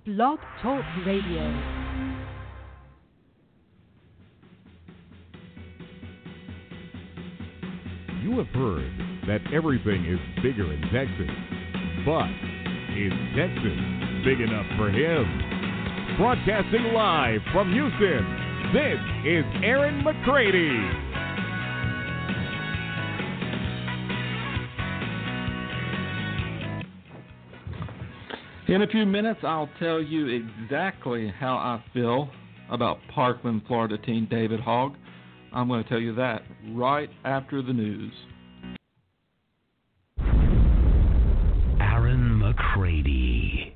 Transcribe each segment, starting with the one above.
Blog Talk Radio. You have heard that everything is bigger in Texas, but is Texas big enough for him? Broadcasting live from Houston, this is Aaron McCready. In a few minutes, I'll tell you exactly how I feel about Parkland, Florida teen David Hogg. I'm going to tell you that right after the news. Aaron McCready.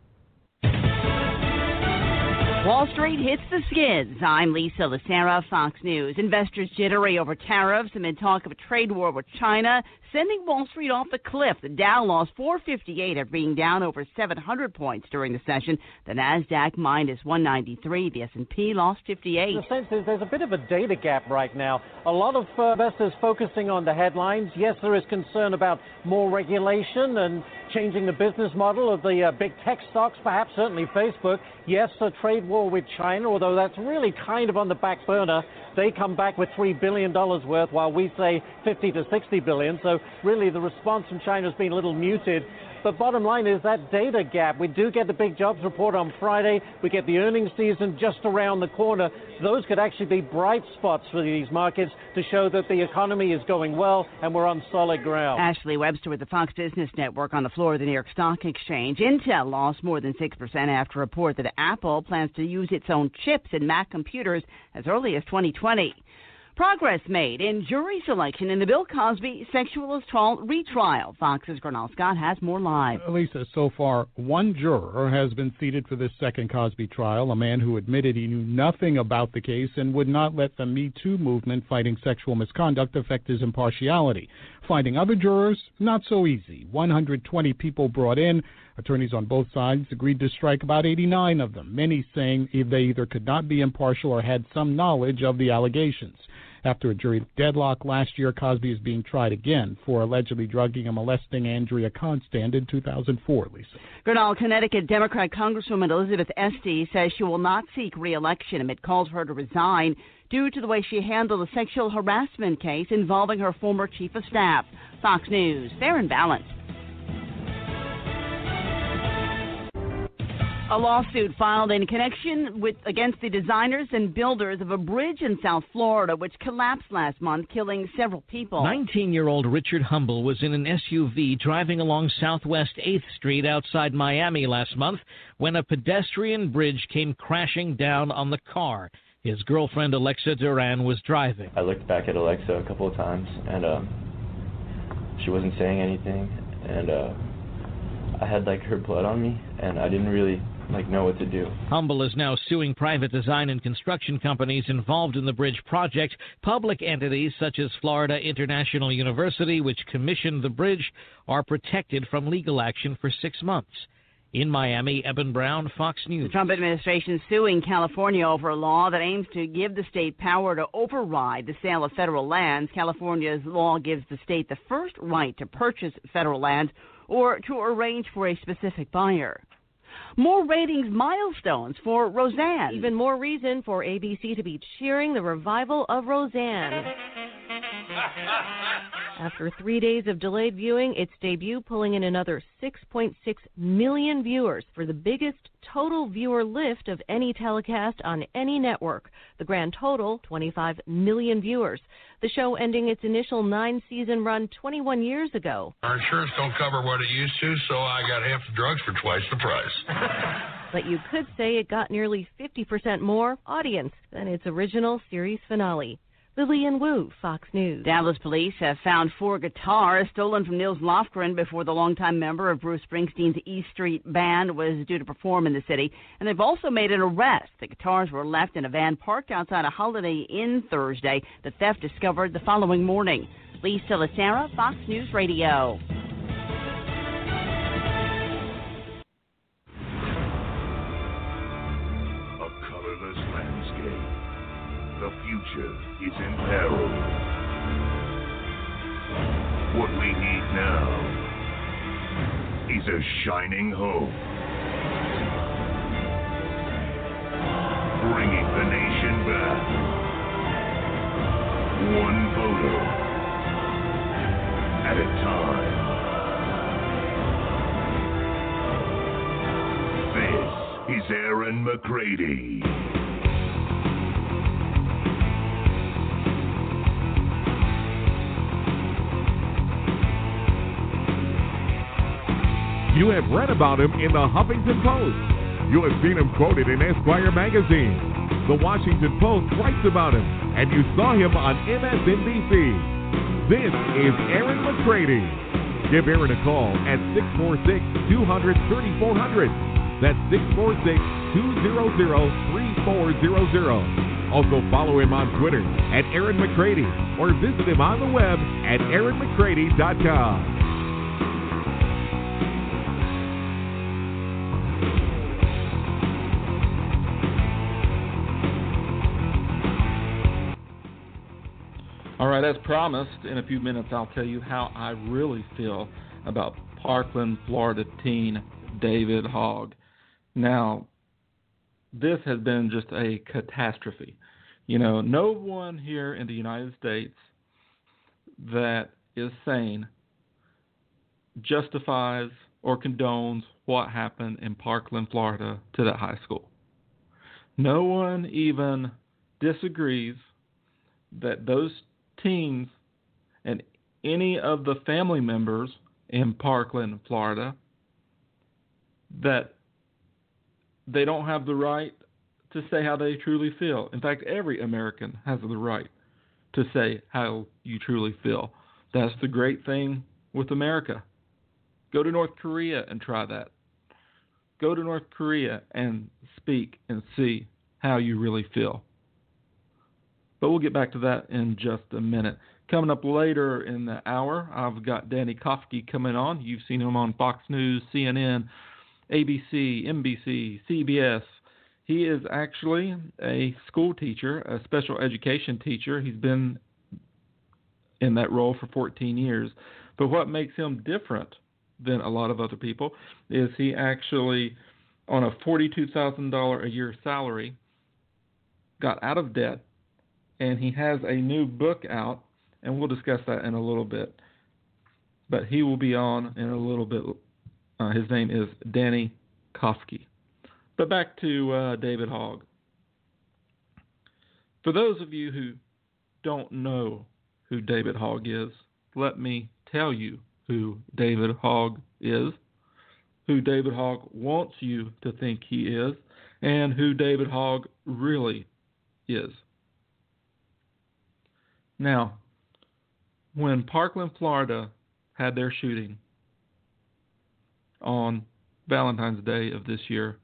Wall Street hits the skids. I'm Lisa Lacera, Fox News. Investors jittery over tariffs amid talk of a trade war with China, sending Wall Street off the cliff. The Dow lost 458 after being down over 700 points during the session. The Nasdaq minus 193. The S&P lost 58. The sense is there's a bit of a data gap right now. A lot of investors focusing on the headlines. Yes, there is concern about more regulation and changing the business model of the big tech stocks, perhaps certainly Facebook. Yes, a trade war with China, although that's really kind of on the back burner. They come back with $3 billion worth, while we say 50 to 60 billion. So really the response from China has been a little muted. But bottom line is that data gap. We do get the big jobs report on Friday. We get the earnings season just around the corner. Those could actually be bright spots for these markets to show that the economy is going well and we're on solid ground. Ashley Webster with the Fox Business Network on the floor of the New York Stock Exchange. Intel lost more than 6% after a report that Apple plans to use its own chips in Mac computers as early as 2020. Progress made in jury selection in the Bill Cosby sexual assault retrial. Fox's Gernal Scott has more live. Lisa, so far, one juror has been seated for this second Cosby trial, a man who admitted he knew nothing about the case and would not let the Me Too movement fighting sexual misconduct affect his impartiality. Finding other jurors, not so easy. 120 people brought in. Attorneys on both sides agreed to strike about 89 of them, many saying they either could not be impartial or had some knowledge of the allegations. After a jury deadlock last year, Cosby is being tried again for allegedly drugging and molesting Andrea Constand in 2004, Lisa. Grinnell, Connecticut Democrat Congresswoman Elizabeth Estes says she will not seek re-election amid calls for her to resign due to the way she handled a sexual harassment case involving her former chief of staff. Fox News, fair and balanced. A lawsuit filed in connection against the designers and builders of a bridge in South Florida, which collapsed last month, killing several people. 19-year-old Richard Humble was in an SUV driving along Southwest 8th Street outside Miami last month when a pedestrian bridge came crashing down on the car. His girlfriend, Alexa Duran, was driving. I looked back at Alexa a couple of times, and she wasn't saying anything, and I had, her blood on me, and I didn't really know what to do. Humble is now suing private design and construction companies involved in the bridge project. Public entities such as Florida International University, which commissioned the bridge, are protected from legal action for 6 months. In Miami, Eben Brown, Fox News. The Trump administration suing California over a law that aims to give the state power to override the sale of federal lands. California's law gives the state the first right to purchase federal lands or to arrange for a specific buyer. More ratings milestones for Roseanne. Even more reason for ABC to be cheering the revival of Roseanne. After 3 days of delayed viewing, its debut pulling in another 6.6 million viewers for the biggest total viewer lift of any telecast on any network. The grand total, 25 million viewers. The show ending its initial 9-season run 21 years ago. Our insurance don't cover what it used to, so I got half the drugs for twice the price. But you could say it got nearly 50% more audience than its original series finale. Lillian Wu, Fox News. Dallas police have found 4 guitars stolen from Nils Lofgren before the longtime member of Bruce Springsteen's E Street Band was due to perform in the city. And they've also made an arrest. The guitars were left in a van parked outside a Holiday Inn Thursday. The theft discovered the following morning. Lisa Lacera, Fox News Radio. A colorless landscape. The future is in peril. What we need now is a shining hope. is Aaron McCready. You have read about him in the Huffington Post. You have seen him quoted in Esquire magazine. The Washington Post writes about him, and you saw him on MSNBC. This is Aaron McCready. Give Aaron a call at 646-200-3400. That's 646-200-3400. Also follow him on Twitter at Aaron McCready or visit him on the web at AaronMcCready.com. All right, as promised, in a few minutes I'll tell you how I really feel about Parkland, Florida teen David Hogg. Now, this has been just a catastrophe. You know, no one here in the United States that is sane justifies or condones what happened in Parkland, Florida to that high school. No one even disagrees that those teens and any of the family members in Parkland, Florida, that they don't have the right to say how they truly feel. In fact, every American has the right to say how you truly feel. That's the great thing with America. Go to North Korea and try that. Go to North Korea and speak and see how you really feel. But we'll get back to that in just a minute. Coming up later in the hour, I've got Danny Kofke coming on. You've seen him on Fox News, CNN, ABC, NBC, CBS. He is actually a school teacher, a special education teacher. He's been in that role for 14 years. But what makes him different than a lot of other people is he actually, on a $42,000 a year salary, got out of debt. And he has a new book out, and we'll discuss that in a little bit. But he will be on in a little bit. His name is Danny Kofke. But back to David Hogg. For those of you who don't know who David Hogg is, let me tell you who David Hogg is, who David Hogg wants you to think he is, and who David Hogg really is. Now, when Parkland, Florida had their shooting on Valentine's Day of this year,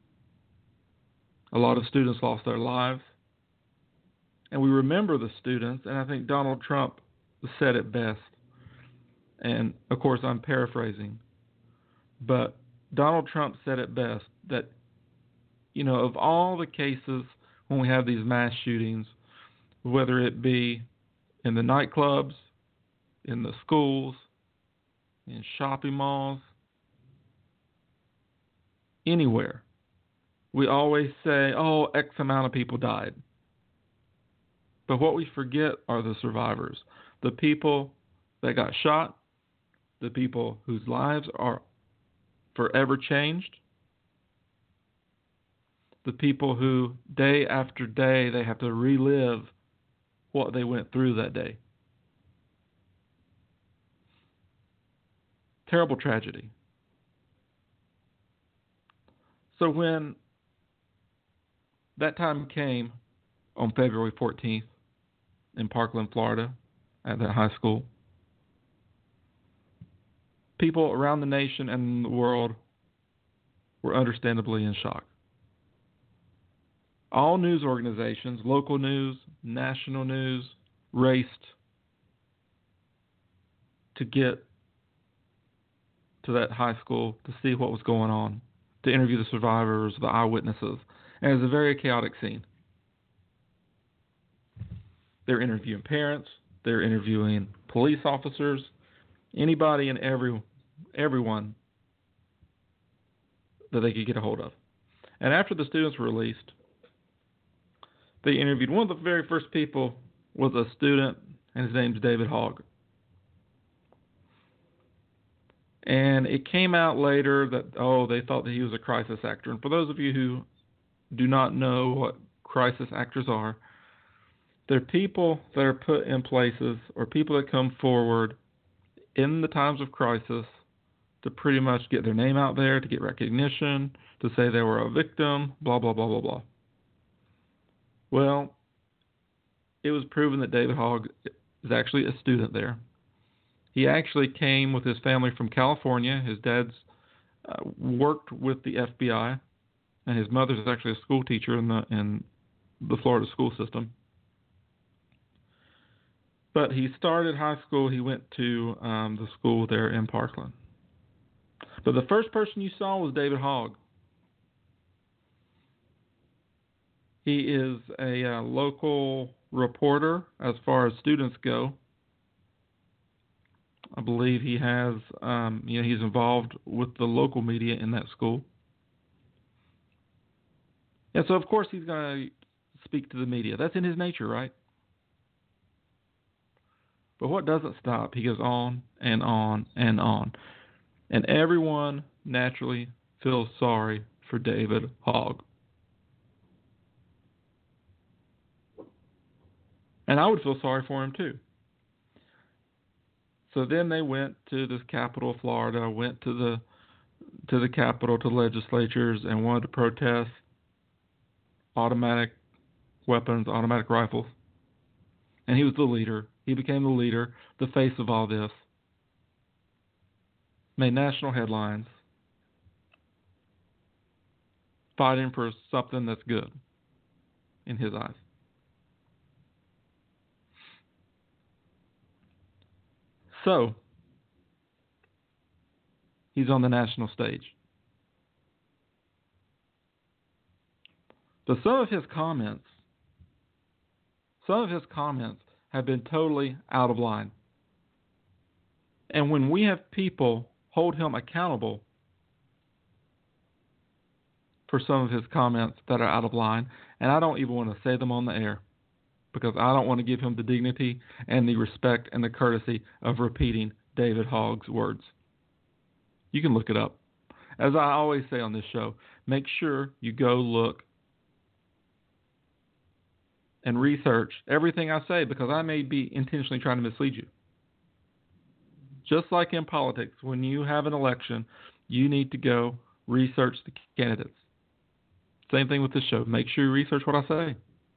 a lot of students lost their lives. And we remember the students, and I think Donald Trump said it best. And, of course, I'm paraphrasing. But Donald Trump said it best that, you know, of all the cases when we have these mass shootings, whether it be in the nightclubs, in the schools, in shopping malls, anywhere, we always say, oh, X amount of people died. But what we forget are the survivors, the people that got shot, the people whose lives are forever changed, the people who day after day they have to relive what they went through that day. Terrible tragedy. So when that time came on February 14th in Parkland, Florida, at that high school, people around the nation and the world were understandably in shock. All news organizations, local news, national news, raced to get to that high school to see what was going on, to interview the survivors, the eyewitnesses. And it was a very chaotic scene. They're interviewing parents, they're interviewing police officers, anybody and everyone that they could get a hold of. And after the students were released, they interviewed one of the very first people was a student, and his name's David Hogg. And it came out later that, they thought that he was a crisis actor. And for those of you who do not know what crisis actors are, they're people that are put in places or people that come forward in the times of crisis to pretty much get their name out there, to get recognition, to say they were a victim, blah, blah, blah, blah, blah. Well, it was proven that David Hogg is actually a student there. He actually came with his family from California. His dad's worked with the FBI, and his mother's actually a school teacher in the Florida school system. But he started high school. He went to the school there in Parkland. But the first person you saw was David Hogg. He is a local reporter as far as students go. I believe he has, he's involved with the local media in that school. And so, of course, he's going to speak to the media. That's in his nature, right? But what doesn't stop, he goes on and on and on. And everyone naturally feels sorry for David Hogg. And I would feel sorry for him too. So then they went to the capital of Florida, went to the capital, to legislatures, and wanted to protest automatic weapons, automatic rifles. And he was the leader. He became the leader, the face of all this. Made national headlines, fighting for something that's good in his eyes. So, he's on the national stage. But some of his comments have been totally out of line. And when we have people hold him accountable for some of his comments that are out of line, and I don't even want to say them on the air, because I don't want to give him the dignity and the respect and the courtesy of repeating David Hogg's words. You can look it up. As I always say on this show, make sure you go look and research everything I say, because I may be intentionally trying to mislead you. Just like in politics, when you have an election, you need to go research the candidates. Same thing with this show. Make sure you research what I say.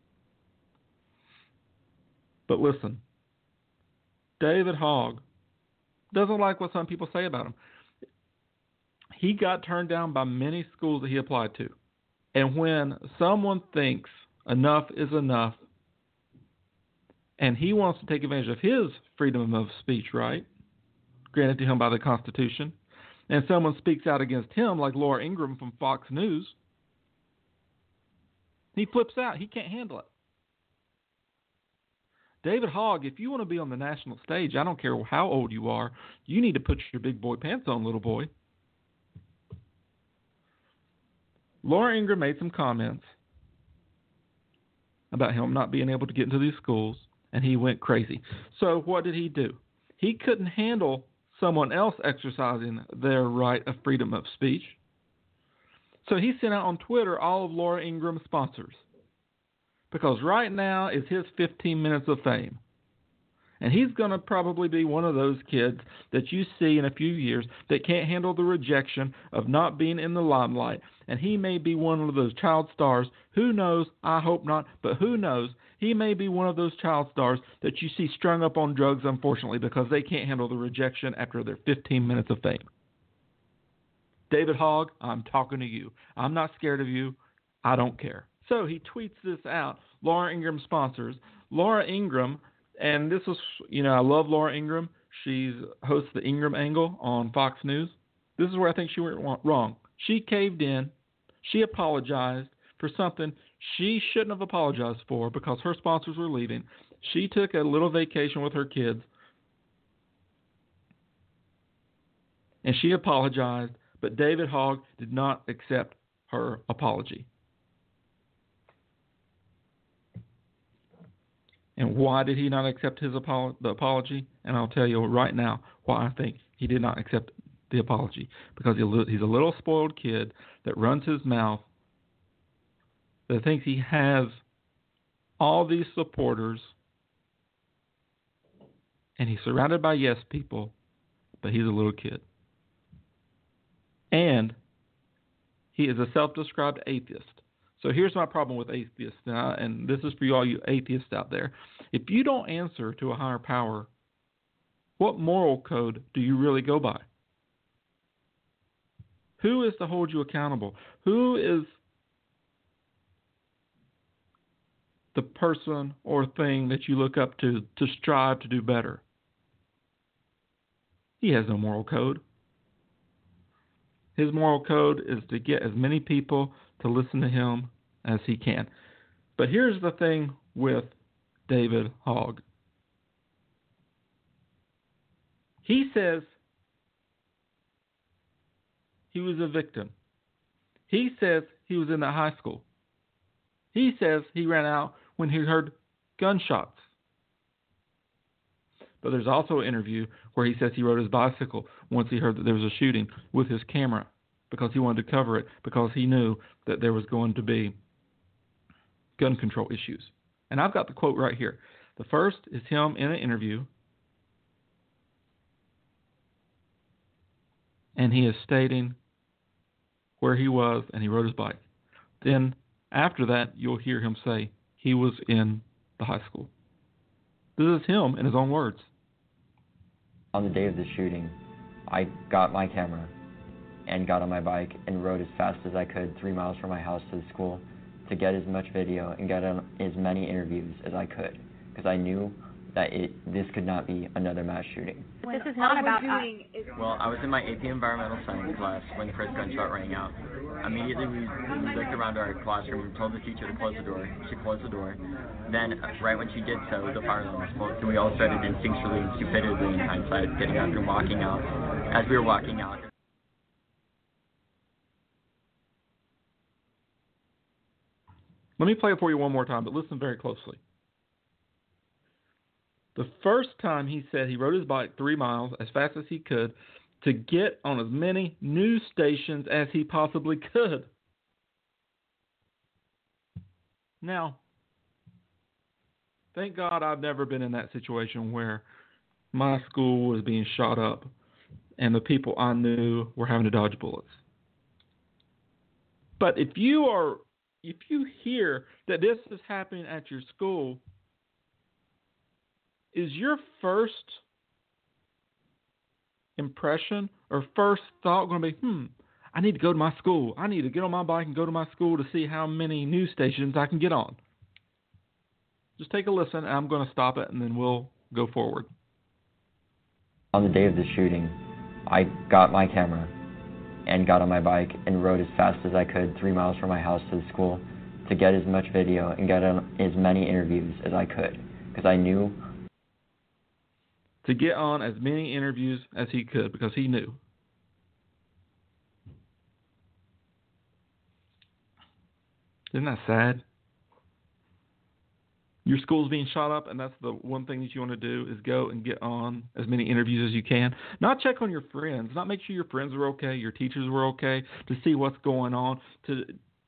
But listen, David Hogg doesn't like what some people say about him. He got turned down by many schools that he applied to. And when someone thinks enough is enough, and he wants to take advantage of his freedom of speech right, granted to him by the Constitution, and someone speaks out against him, like Laura Ingraham from Fox News, he flips out. He can't handle it. David Hogg, if you want to be on the national stage, I don't care how old you are, you need to put your big boy pants on, little boy. Laura Ingraham made some comments about him not being able to get into these schools, and he went crazy. So what did he do? He couldn't handle someone else exercising their right of freedom of speech. So he sent out on Twitter all of Laura Ingram's sponsors. Because right now is his 15 minutes of fame. And he's going to probably be one of those kids that you see in a few years that can't handle the rejection of not being in the limelight. And he may be one of those child stars. Who knows? I hope not. But who knows? He may be one of those child stars that you see strung up on drugs, unfortunately, because they can't handle the rejection after their 15 minutes of fame. David Hogg, I'm talking to you. I'm not scared of you. I don't care. So he tweets this out. Laura Ingraham sponsors. Laura Ingraham, and this was, I love Laura Ingraham. She hosts the Ingraham Angle on Fox News. This is where I think she went wrong. She caved in. She apologized for something she shouldn't have apologized for because her sponsors were leaving. She took a little vacation with her kids, and she apologized, but David Hogg did not accept her apology. And why did he not accept his the apology? And I'll tell you right now why I think he did not accept it. the apology because he's a little spoiled kid that runs his mouth, that thinks he has all these supporters, and he's surrounded by yes people, but he's a little kid. And he is a self-described atheist. So here's my problem with atheists, and this is for all you atheists out there. If you don't answer to a higher power, what moral code do you really go by? Who is to hold you accountable? Who is the person or thing that you look up to strive to do better? He has no moral code. His moral code is to get as many people to listen to him as he can. But here's the thing with David Hogg. He says he was a victim. He says he was in the high school. He says he ran out when he heard gunshots. But there's also an interview where he says he rode his bicycle once he heard that there was a shooting with his camera because he wanted to cover it because he knew that there was going to be gun control issues. And I've got the quote right here. The first is him in an interview, and he is stating where he was and he rode his bike. Then after that, you'll hear him say he was in the high school. This is him in his own words. On the day of the shooting, I got my camera and got on my bike and rode as fast as I could 3 miles from my house to the school to get as much video and get on as many interviews as I could, because I knew that this could not be another mass shooting. This is not about us. Well, I was in my AP Environmental Science class when the first gunshot rang out. Immediately, we looked around our classroom and told the teacher to close the door. She closed the door. Then, right when she did so, the fire alarm was pulled. So we all started instinctually and stupidly, in hindsight, getting up and walking out. As we were walking out, let me play it for you one more time, but listen very closely. The first time he said he rode his bike 3 miles as fast as he could to get on as many news stations as he possibly could. Now, thank God I've never been in that situation where my school was being shot up and the people I knew were having to dodge bullets. But if you hear that this is happening at your school, is your first impression or first thought going to be, I need to go to my school. I need to get on my bike and go to my school to see how many news stations I can get on? Just take a listen, and I'm going to stop it, and then we'll go forward. On the day of the shooting, I got my camera and got on my bike and rode as fast as I could 3 miles from my house to the school to get as much video and get on as many interviews as I could, because I knew to get on as many interviews as he could, because he knew. Isn't that sad? Your school's being shot up, and that's the one thing that you want to do is go and get on as many interviews as you can. Not check on your friends, not make sure your friends are okay, your teachers were okay, to see what's going on, to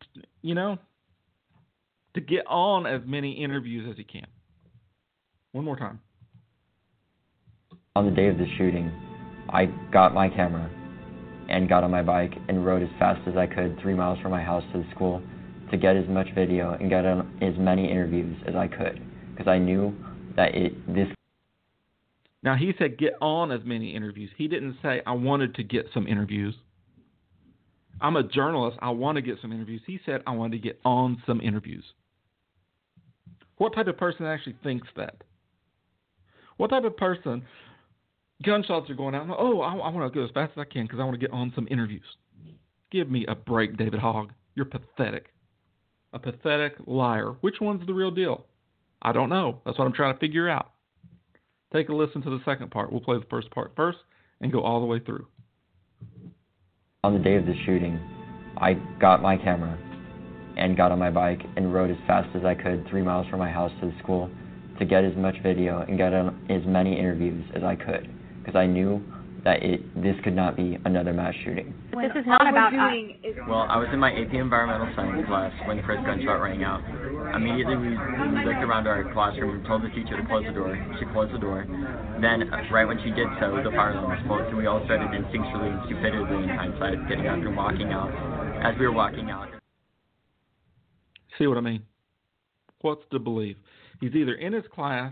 get on as many interviews as you can. One more time. On the day of the shooting, I got my camera and got on my bike and rode as fast as I could 3 miles from my house to the school to get as much video and get on as many interviews as I could, because I knew that this... Now, he said get on as many interviews. He didn't say I wanted to get some interviews. I'm a journalist. I want to get some interviews. He said I wanted to get on some interviews. What type of person actually thinks that? What type of person... Gunshots are going out. I want to go as fast as I can because I want to get on some interviews. Give me a break, David Hogg. You're pathetic. A pathetic liar. Which one's the real deal? I don't know. That's what I'm trying to figure out. Take a listen to the second part. We'll play the first part first and go all the way through. On the day of the shooting, I got my camera and got on my bike and rode as fast as I could 3 miles from my house to the school to get as much video and get on as many interviews as I could, because I knew that this could not be another mass shooting. But this is not about us. Well, I was in my AP Environmental Science class when the first gunshot rang out. Immediately, we looked around our classroom and told the teacher to close the door. She closed the door. Then, right when she did so, the fire alarm exploded, and we all started instinctually and stupidly in hindsight getting up and walking out. As we were walking out. See what I mean? What's to believe? He's either in his class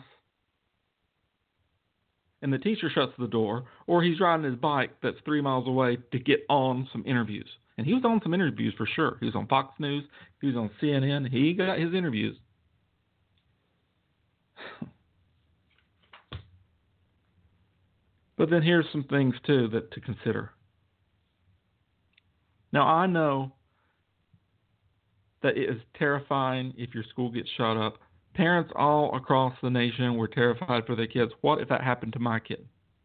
and the teacher shuts the door, or he's riding his bike that's 3 miles away to get on some interviews. And he was on some interviews for sure. He was on Fox News. He was on CNN. He got his interviews. But then here's some things, too, that to consider. Now, I know that it is terrifying if your school gets shot up. Parents all across the nation were terrified for their kids. What if that happened to my kid?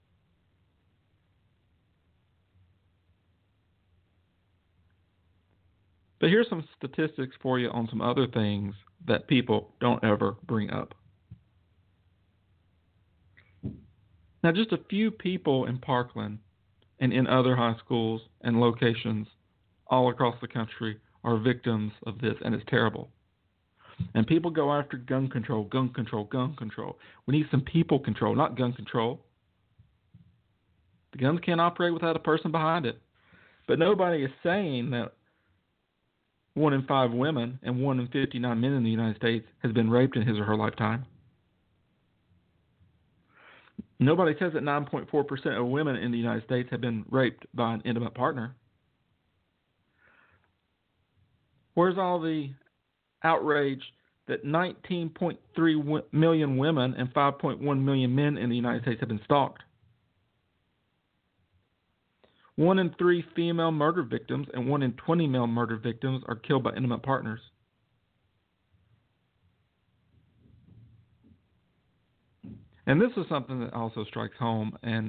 But here's some statistics for you on some other things that people don't ever bring up. Now, just a few people in Parkland and in other high schools and locations all across the country are victims of this, and it's terrible. And people go after gun control, gun control, gun control. We need some people control, not gun control. The guns can't operate without a person behind it. But nobody is saying that 1 in 5 women and 1 in 59 men in the United States has been raped in his or her lifetime. Nobody says that 9.4% of women in the United States have been raped by an intimate partner. Where's all the outrage that 19.3 million women and 5.1 million men in the United States have been stalked? 1 in 3 female murder victims and 1 in 20 male murder victims are killed by intimate partners. And this is something that also strikes home. And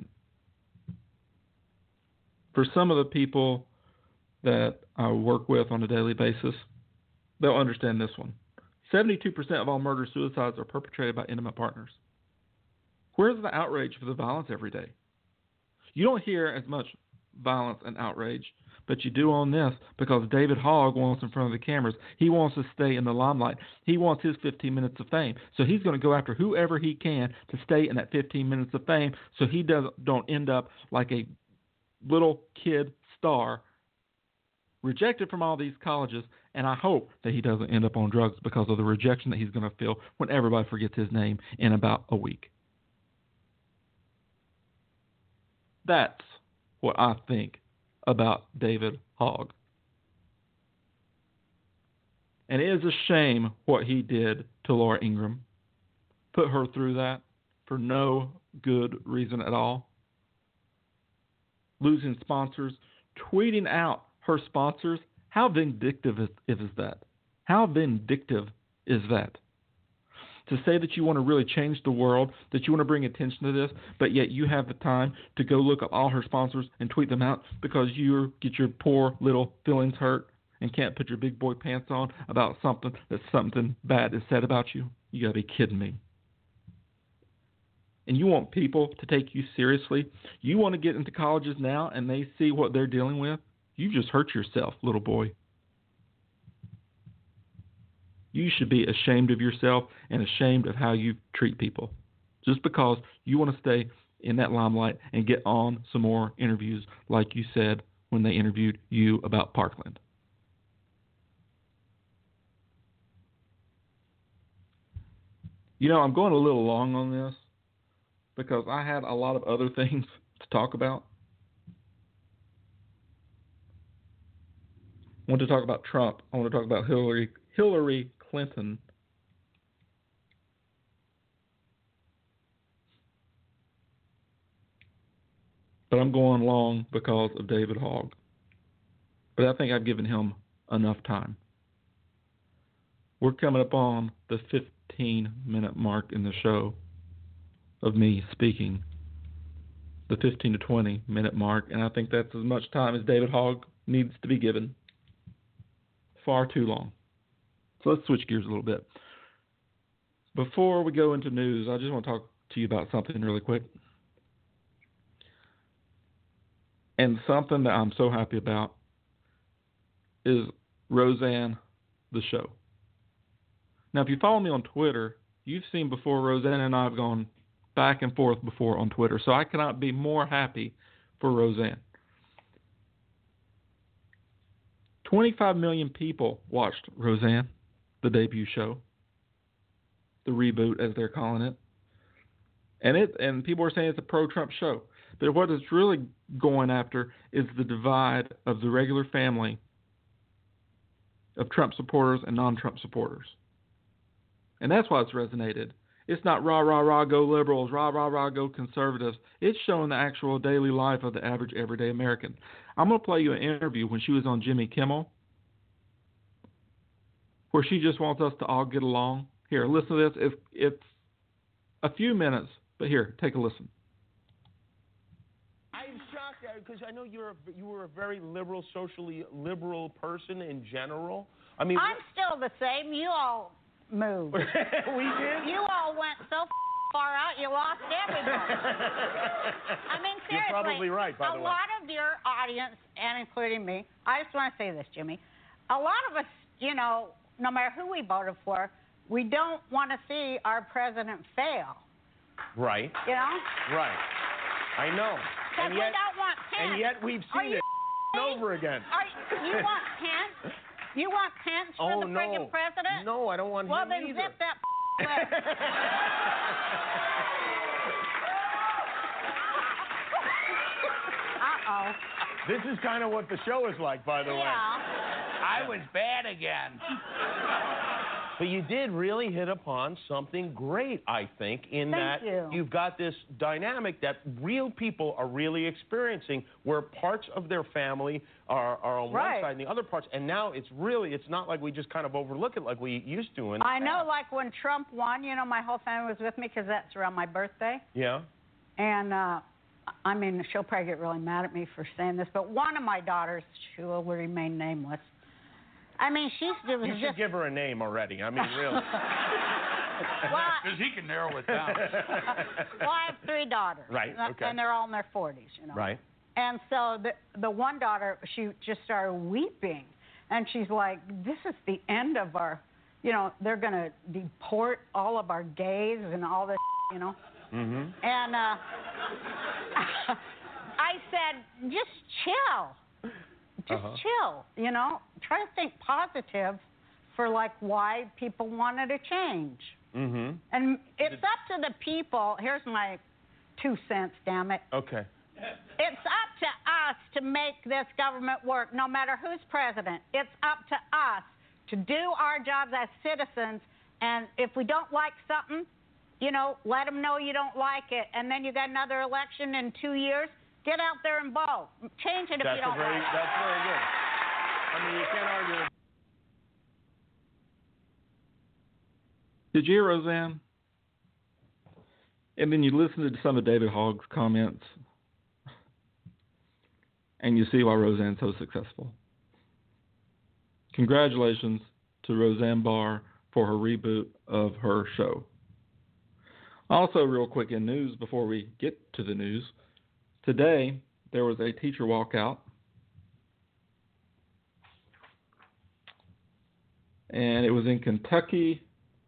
for some of the people that I work with on a daily basis, they'll understand this one. 72% of all murder-suicides are perpetrated by intimate partners. Where's the outrage for the violence every day? You don't hear as much violence and outrage, but you do on this because David Hogg wants in front of the cameras. He wants to stay in the limelight. He wants his 15 minutes of fame. So he's going to go after whoever he can to stay in that 15 minutes of fame so he don't end up like a little kid star rejected from all these colleges, and I hope that he doesn't end up on drugs because of the rejection that he's going to feel when everybody forgets his name in about a week. That's what I think about David Hogg. And it is a shame what he did to Laura Ingraham. Put her through that for no good reason at all. Losing sponsors, tweeting out her sponsors. How vindictive is that? How vindictive is that? To say that you want to really change the world, that you want to bring attention to this, but yet you have the time to go look up all her sponsors and tweet them out because you get your poor little feelings hurt and can't put your big boy pants on about something bad is said about you? You got to be kidding me. And you want people to take you seriously? You want to get into colleges now and they see what they're dealing with? You just hurt yourself, little boy. You should be ashamed of yourself and ashamed of how you treat people. Just because you want to stay in that limelight and get on some more interviews like you said when they interviewed you about Parkland. You know, I'm going a little long on this because I had a lot of other things to talk about. I want to talk about Trump. I want to talk about Hillary Clinton. But I'm going long because of David Hogg. But I think I've given him enough time. We're coming up on the 15-minute mark in the show of me speaking. The 15 to 20-minute mark. And I think that's as much time as David Hogg needs to be given. Far too long. So let's switch gears a little bit. Before we go into news, I just want to talk to you about something really quick. And something that I'm so happy about is Roseanne, the show. Now, if you follow me on Twitter, you've seen before Roseanne and I have gone back and forth before on Twitter, so I cannot be more happy for Roseanne. 25 million people watched Roseanne, the debut show, the reboot as they're calling it. And people are saying it's a pro-Trump show. But what it's really going after is the divide of the regular family of Trump supporters and non-Trump supporters. And that's why it's resonated. It's not rah, rah, rah, go liberals, rah, rah, rah, go conservatives. It's showing the actual daily life of the average everyday American. I'm going to play you an interview when she was on Jimmy Kimmel, where she just wants us to all get along. Here, listen to this. It's a few minutes, but here, take a listen. I'm shocked because I know you were a very liberal, socially liberal person in general. I mean, I'm still the same. You all moved. We did? You all went so far out, you lost everybody. I mean, seriously. You're probably right, by the way. A lot of your audience, and including me, I just want to say this, Jimmy. A lot of us, you know, no matter who we voted for, we don't want to see our president fail. Right. You know? Right. I know. Because we don't want Pence. And yet we've seen it over again. You want Pence? You want Pence for the friggin' president? No, I don't want him either. Well, then zip that lip. Uh-oh. This is kind of what the show is like, by the way. I was bad again. But you did really hit upon something great, I think, in that you've got this dynamic that real people are really experiencing, where parts of their family are on one side and the other parts, and now it's not like we just kind of overlook it like we used to. I know, like when Trump won, you know, my whole family was with me because that's around my birthday. Yeah. And, I mean, she'll probably get really mad at me for saying this, but one of my daughters, she will remain nameless. I mean, you should give her a name already. I mean, really. Because he can narrow it down. Well, I have 3 daughters. Right, okay. And they're all in their 40s, you know. Right. And so the one daughter, she just started weeping. And she's like, this is the end of our, you know, they're going to deport all of our gays and all this, you know. Mm-hmm. And I said, just chill. Just chill, you know. Try to think positive for, like, why people wanted to change. Mm-hmm. And it's up to the people. Here's my 2 cents, damn it. Okay. It's up to us to make this government work, no matter who's president. It's up to us to do our jobs as citizens. And if we don't like something, you know, let them know you don't like it. And then you got another election in 2 years. Get out there and vote. Change it if you don't like it. That's very good. I mean, you can't argue. Did you hear Roseanne? And then you listen to some of David Hogg's comments, and you see why Roseanne's so successful. Congratulations to Roseanne Barr for her reboot of her show. Also, real quick in news before we get to the news, today, there was a teacher walkout, and it was in Kentucky,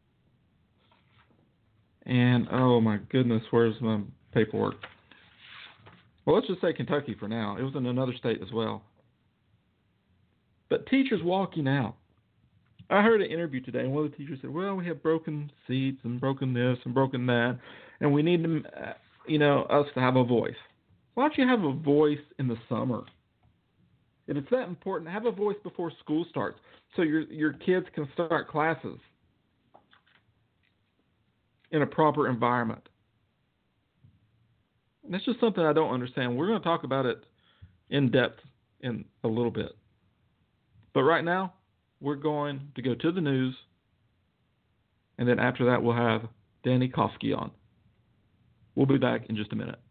and oh my goodness, where's my paperwork? Well, let's just say Kentucky for now. It was in another state as well. But teachers walking out. I heard an interview today, and one of the teachers said, well, we have broken seats and broken this and broken that, and we need them, us to have a voice. Why don't you have a voice in the summer? If it's that important, have a voice before school starts so your kids can start classes in a proper environment. And that's just something I don't understand. We're going to talk about it in depth in a little bit. But right now, we're going to go to the news, and then after that, we'll have Danny Kofsky on. We'll be back in just a minute.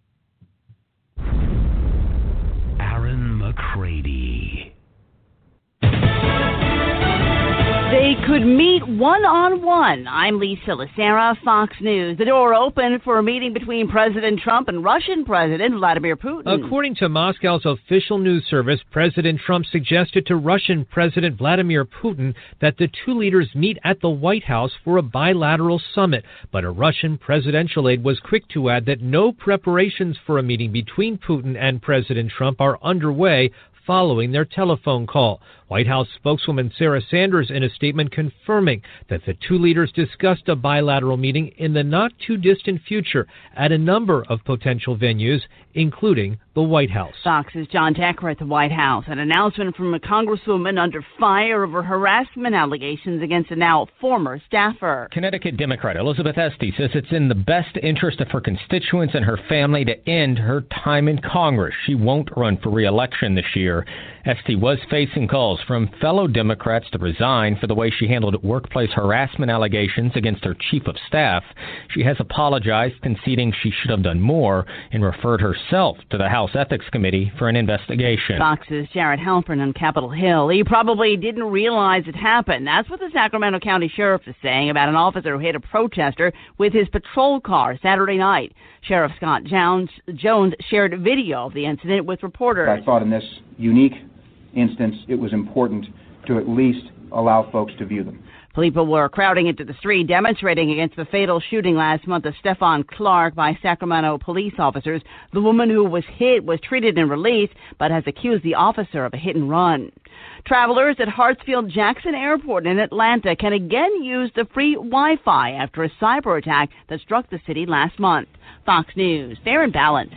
Aaron McCready. Stay could meet one-on-one. I'm Lisa Lacera, Fox News. The door open for a meeting between President Trump and Russian President Vladimir Putin. According to Moscow's official news service, President Trump suggested to Russian President Vladimir Putin that the two leaders meet at the White House for a bilateral summit. But a Russian presidential aide was quick to add that no preparations for a meeting between Putin and President Trump are underway following their telephone call. White House spokeswoman Sarah Sanders in a statement confirming that the two leaders discussed a bilateral meeting in the not-too-distant future at a number of potential venues, including the White House. Fox's John Decker at the White House. An announcement from a congresswoman under fire over harassment allegations against a now former staffer. Connecticut Democrat Elizabeth Esty says it's in the best interest of her constituents and her family to end her time in Congress. She won't run for re-election this year. Esty was facing calls from fellow Democrats to resign for the way she handled workplace harassment allegations against her chief of staff. She has apologized, conceding she should have done more, and referred herself to the House Ethics Committee for an investigation. Fox's Jared Halpern on Capitol Hill. He probably didn't realize it happened. That's what the Sacramento County Sheriff is saying about an officer who hit a protester with his patrol car Saturday night. Sheriff Scott Jones shared video of the incident with reporters. I thought in this unique instance it was important to at least allow folks to view them. People were crowding into the street demonstrating against the fatal shooting last month of Stephon Clark by Sacramento police officers. The woman who was hit was treated and released, but has accused the officer of a hit and run. Travelers at Hartsfield-Jackson Airport in Atlanta can again use the free Wi-Fi after a cyber attack that struck the city last month. Fox News, fair and balanced.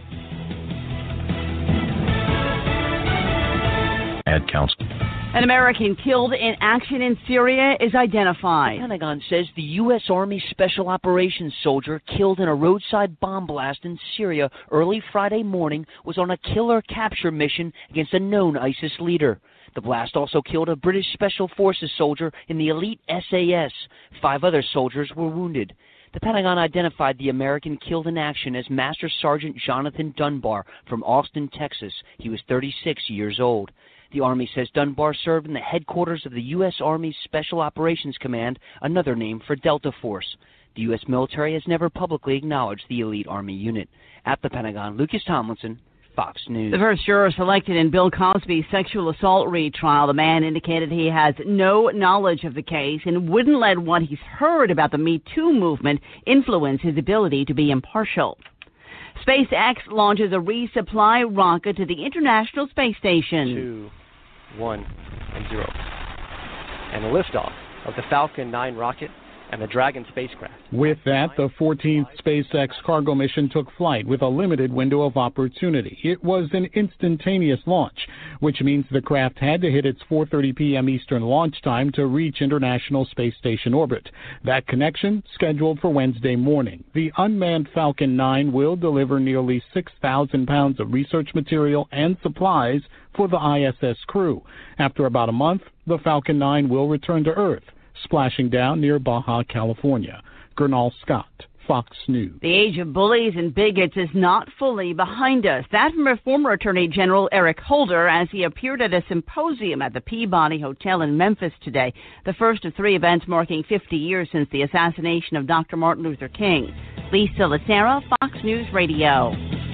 Ad council. An American killed in action in Syria is identified. The Pentagon says the U.S. Army Special Operations soldier killed in a roadside bomb blast in Syria early Friday morning was on a killer capture mission against a known ISIS leader. The blast also killed a British Special Forces soldier in the elite SAS. 5 other soldiers were wounded. The Pentagon identified the American killed in action as Master Sergeant Jonathan Dunbar from Austin, Texas. He was 36 years old. The Army says Dunbar served in the headquarters of the U.S. Army's Special Operations Command, another name for Delta Force. The U.S. military has never publicly acknowledged the elite Army unit. At the Pentagon, Lucas Tomlinson, Fox News. The first juror selected in Bill Cosby's sexual assault retrial, the man indicated he has no knowledge of the case and wouldn't let what he's heard about the Me Too movement influence his ability to be impartial. SpaceX launches a resupply rocket to the International Space Station. 2, 1, and 0. And the liftoff of the Falcon 9 rocket and the Dragon spacecraft. With that, the 14th SpaceX cargo mission took flight with a limited window of opportunity. It was an instantaneous launch, which means the craft had to hit its 4:30 p.m. Eastern launch time to reach International Space Station orbit. That connection scheduled for Wednesday morning. The unmanned Falcon 9 will deliver nearly 6,000 pounds of research material and supplies for the ISS crew. After about a month, the Falcon 9 will return to Earth, splashing down near Baja, California. Gernal Scott, Fox News. The age of bullies and bigots is not fully behind us. That from former Attorney General Eric Holder as he appeared at a symposium at the Peabody Hotel in Memphis today, the first of 3 events marking 50 years since the assassination of Dr. Martin Luther King. Lisa Lacera, Fox News Radio.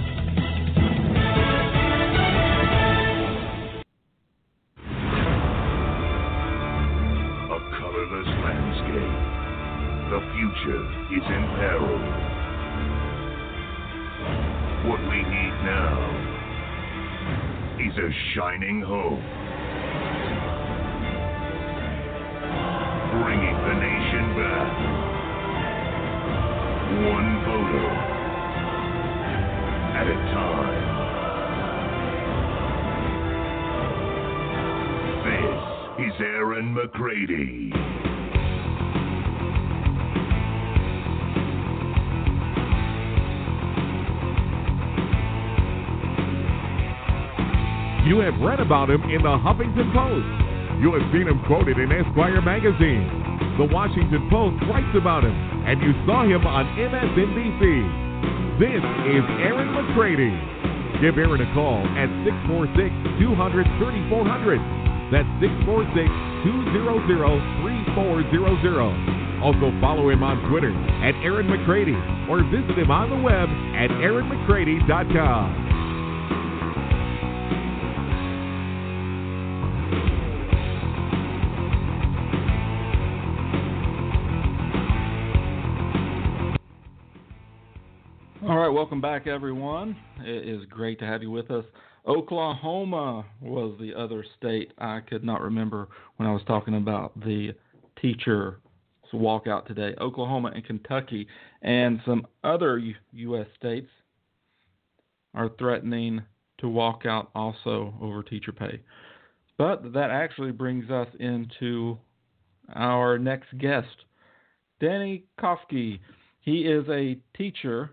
The future is in peril. What we need now is a shining hope. Bringing the nation back. One voter at a time. This is Aaron McCready. You have read about him in the Huffington Post. You have seen him quoted in Esquire magazine. The Washington Post writes about him, and you saw him on MSNBC. This is Aaron McCready. Give Aaron a call at 646-200-3400. That's 646-200-3400. 888-878-3400. Also follow him on Twitter at Aaron McCready or visit him on the web at AaronMcCready.com. All right, welcome back, everyone. It is great to have you with us. Oklahoma was the other state I could not remember when I was talking about the teacher walkout today. Oklahoma and Kentucky and some other U.S. states are threatening to walk out also over teacher pay. But that actually brings us into our next guest, Danny Kofsky. He is a teacher,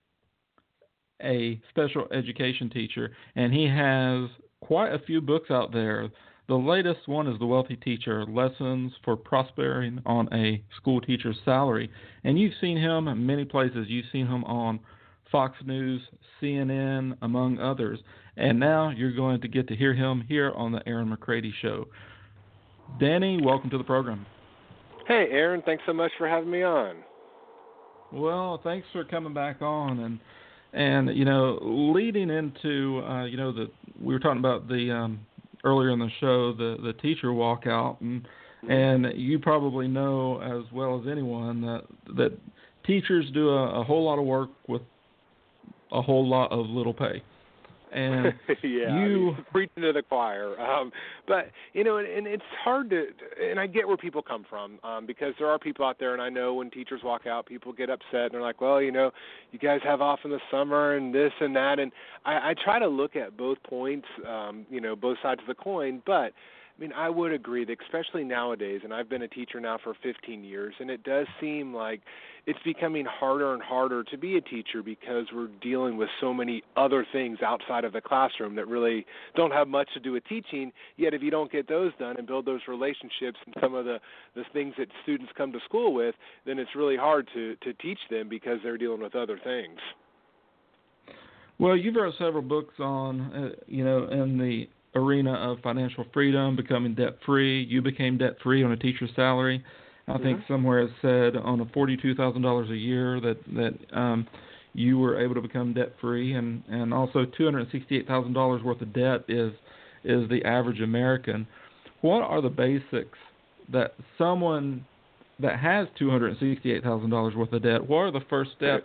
a special education teacher, and he has quite a few books out there. The latest one is The Wealthy Teacher, Lessons for Prospering on a School Teacher's Salary. And you've seen him in many places. You've seen him on Fox News, CNN, among others. And now you're going to get to hear him here on the Aaron McCready Show. Danny, welcome to the program. Hey, Aaron, thanks so much for having me on. Well, thanks for coming back on. And you know, leading into, we were talking about the earlier in the show, the teacher walkout, and you probably know as well as anyone that teachers do a whole lot of work with a whole lot of little pay. And yeah, preaching to the choir. But, you know, and it's hard to, and I get where people come from, because there are people out there, and I know when teachers walk out, people get upset, and they're like, well, you know, you guys have off in the summer and this and that. And I try to look at both points, both sides of the coin, but I mean, I would agree that especially nowadays, and I've been a teacher now for 15 years, and it does seem like it's becoming harder and harder to be a teacher because we're dealing with so many other things outside of the classroom that really don't have much to do with teaching, yet if you don't get those done and build those relationships and some of the things that students come to school with, then it's really hard to teach them because they're dealing with other things. Well, you've wrote several books on, in the arena of financial freedom, becoming debt-free. You became debt-free on a teacher's salary. I think somewhere it said on a $42,000 a year that you were able to become debt-free, and also $268,000 worth of debt is the average American. What are the basics that someone that has $268,000 worth of debt, what are the first steps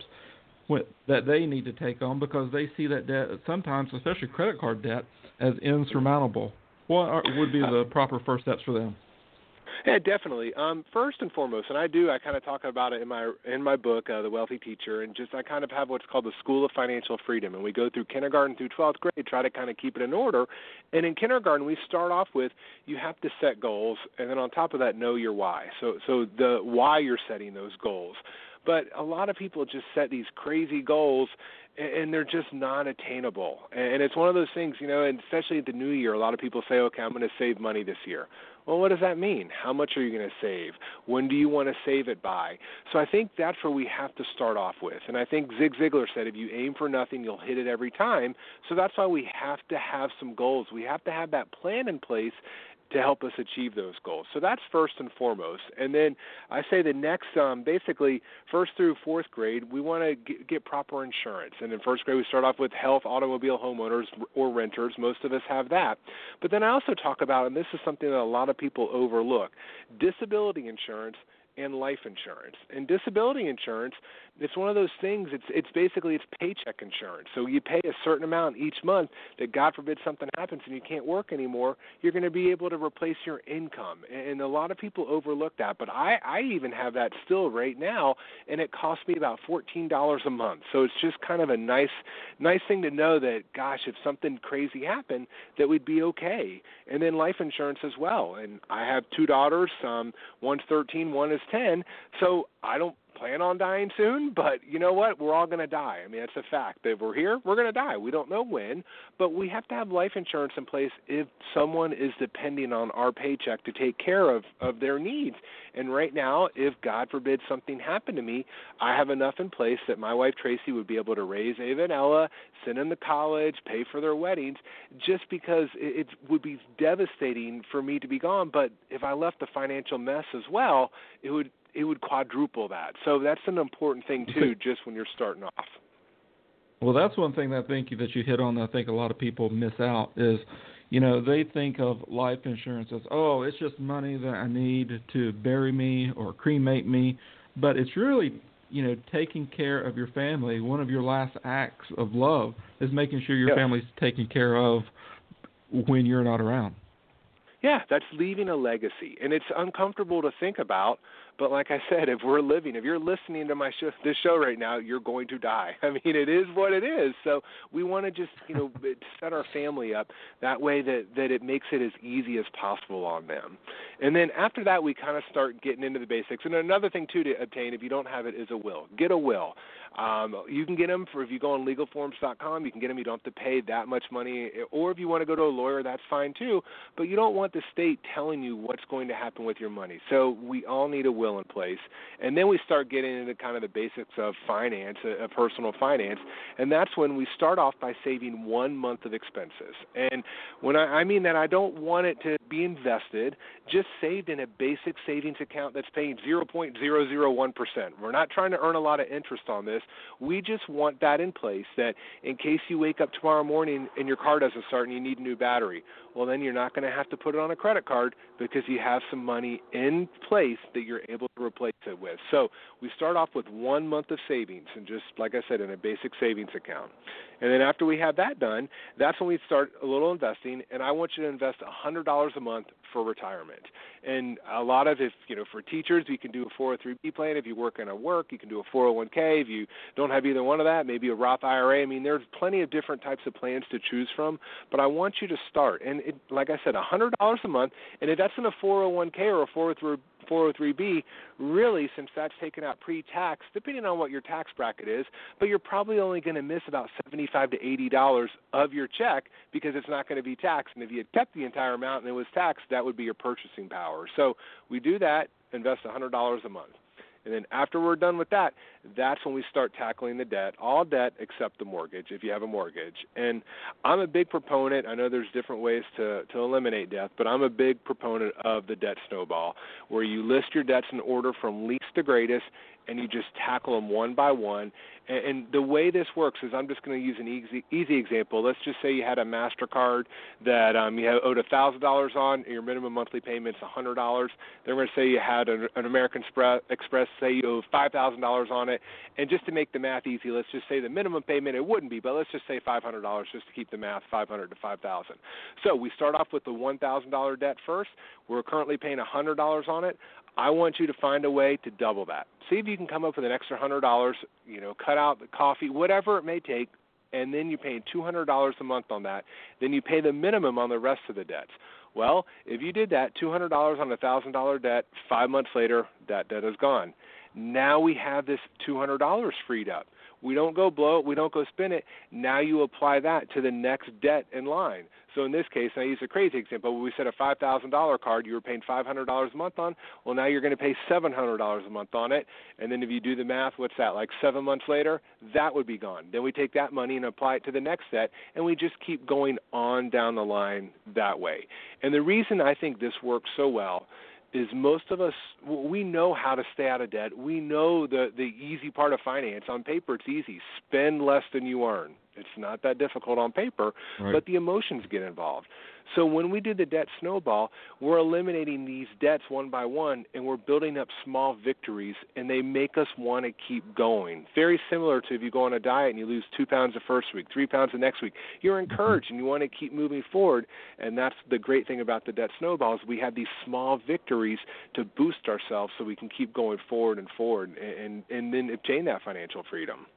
that they need to take on, because they see that debt sometimes, especially credit card debt, as insurmountable? What would be the proper first steps for them? Yeah, definitely. First and foremost, and I kind of talk about it in my book, The Wealthy Teacher, and I kind of have what's called the School of Financial Freedom, and we go through kindergarten through 12th grade, try to kind of keep it in order. And in kindergarten, we start off with you have to set goals, and then on top of that, know your why. So the why you're setting those goals. But a lot of people just set these crazy goals, and they're just not attainable. And it's one of those things, and especially at the new year, a lot of people say, okay, I'm going to save money this year. Well, what does that mean? How much are you going to save? When do you want to save it by? So I think that's where we have to start off with. And I think Zig Ziglar said, if you aim for nothing, you'll hit it every time. So that's why we have to have some goals. We have to have that plan in place to help us achieve those goals. So that's first and foremost. And then I say the next, basically, first through fourth grade, we want to get proper insurance. And in first grade, we start off with health, automobile, homeowners, or renters. Most of us have that. But then I also talk about, and this is something that a lot of people overlook, disability insurance and life insurance. And disability insurance, it's one of those things, it's basically paycheck insurance. So you pay a certain amount each month that, God forbid, something happens and you can't work anymore, you're going to be able to replace your income. And a lot of people overlook that. But I even have that still right now, and it costs me about $14 a month. So it's just kind of a nice thing to know that, gosh, if something crazy happened, that we'd be okay. And then life insurance as well. And I have two daughters. One's 13, one is 10. So I don't plan on dying soon, but you know what? We're all going to die. I mean, that's a fact. If we're here, we're going to die. We don't know when, but we have to have life insurance in place if someone is depending on our paycheck to take care of their needs. And right now, if God forbid something happened to me, I have enough in place that my wife Tracy would be able to raise Ava and Ella, send them to college, pay for their weddings, just because it would be devastating for me to be gone. But if I left a financial mess as well, it would quadruple that. So that's an important thing too, just when you're starting off. Well, that's one thing that I think that you hit on that I think a lot of people miss out is, they think of life insurance as, oh, it's just money that I need to bury me or cremate me. But it's really, taking care of your family. One of your last acts of love is making sure your family's taken care of when you're not around. Yeah, that's leaving a legacy, and it's uncomfortable to think about. But like I said, if you're listening to this show right now, you're going to die. I mean, it is what it is. So we want to just, set our family up that way that it makes it as easy as possible on them. And then after that, we kind of start getting into the basics. And another thing, too, to obtain, if you don't have it, is a will. Get a will. You can get them if you go on legalforms.com, you can get them. You don't have to pay that much money. Or if you want to go to a lawyer, that's fine, too. But you don't want the state telling you what's going to happen with your money. So we all need a will in place. And then we start getting into kind of the basics of finance, of personal finance. And that's when we start off by saving 1 month of expenses. And when I mean that, I don't want it to be invested, just saved in a basic savings account that's paying 0.001%. We're not trying to earn a lot of interest on this. We just want that in place that in case you wake up tomorrow morning and your car doesn't start and you need a new battery, well, then you're not going to have to put it on a credit card because you have some money in place that you're able to replace it with. So we start off with 1 month of savings, and just like I said, in a basic savings account. And then after we have that done, that's when we start a little investing, and I want you to invest $100 a month for retirement. And a lot of, for teachers, you can do a 403B plan. If you work in a work, you can do a 401K. If you don't have either one of that, maybe a Roth IRA. I mean, there's plenty of different types of plans to choose from, but I want you to start. And like I said, $100 a month, and if that's in a 401K or a 403B, really, since that's taken out pre-tax, depending on what your tax bracket is, but you're probably only going to miss about $75 to $80 of your check because it's not going to be taxed. And if you had kept the entire amount and it was taxed, that would be your purchasing power. So we do that, invest $100 a month. And then after we're done with that, that's when we start tackling the debt, all debt except the mortgage, if you have a mortgage. And I'm a big proponent. I know there's different ways to eliminate debt, but I'm a big proponent of the debt snowball, where you list your debts in order from least to greatest, and you just tackle them one by one. And the way this works is, I'm just going to use an easy example. Let's just say you had a MasterCard that you owed $1,000 on, and your minimum monthly payment's $100. Then we're going to say you had an American Express, say you owe $5,000 on it. And just to make the math easy, let's just say the minimum payment, it wouldn't be, but let's just say $500 just to keep the math, $500 to $5,000. So we start off with the $1,000 debt first. We're currently paying $100 on it. I want you to find a way to double that. See if you can come up with an extra $100, cut out the coffee, whatever it may take, and then you're paying $200 a month on that. Then you pay the minimum on the rest of the debts. Well, if you did that, $200 on a $1,000 debt, 5 months later, that debt is gone. Now we have this $200 freed up. We don't go blow it. We don't go spend it. Now you apply that to the next debt in line. So in this case, and I use a crazy example, when we said a $5,000 card you were paying $500 a month on, well, now you're going to pay $700 a month on it. And then if you do the math, what's that, like 7 months later? That would be gone. Then we take that money and apply it to the next debt, and we just keep going on down the line that way. And the reason I think this works so well is most of us, we know how to stay out of debt. We know the easy part of finance. On paper, it's easy. Spend less than you earn. It's not that difficult on paper, right, but the emotions get involved. So when we do the debt snowball, we're eliminating these debts one by one, and we're building up small victories, and they make us want to keep going. Very similar to if you go on a diet and you lose 2 pounds the first week, 3 pounds the next week. You're encouraged, and you want to keep moving forward, and that's the great thing about the debt snowballs. We have these small victories to boost ourselves so we can keep going forward and then obtain that financial freedom.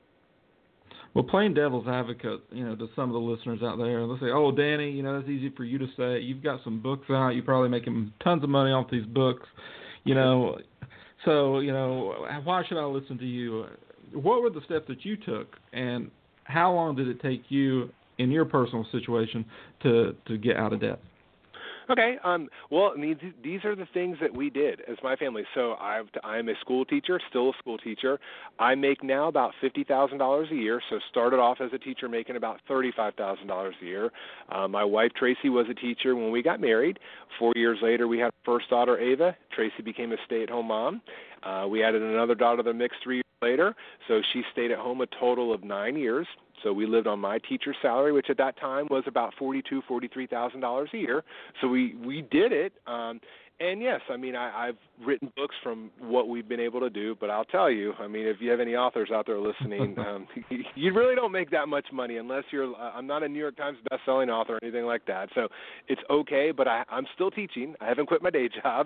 Well, playing devil's advocate, to some of the listeners out there, they'll say, oh, Danny, that's easy for you to say. You've got some books out. You're probably making tons of money off these books. So, why should I listen to you? What were the steps that you took, and how long did it take you in your personal situation to get out of debt? Okay. Well, these are the things that we did as my family. So I'm a school teacher, still a school teacher. I make now about $50,000 a year. So started off as a teacher making about $35,000 a year. My wife Tracy was a teacher when we got married. 4 years later, we had our first daughter Ava. Tracy became a stay-at-home mom. We added another daughter to the mix 3 years later. So she stayed at home a total of 9 years. So we lived on my teacher's salary, which at that time was about $43,000 a year. So we did it. And yes, I've written books from what we've been able to do, but I'll tell you, if you have any authors out there listening, you really don't make that much money unless you're, I'm not a New York Times best-selling author or anything like that. So it's okay, but I'm still teaching. I haven't quit my day job.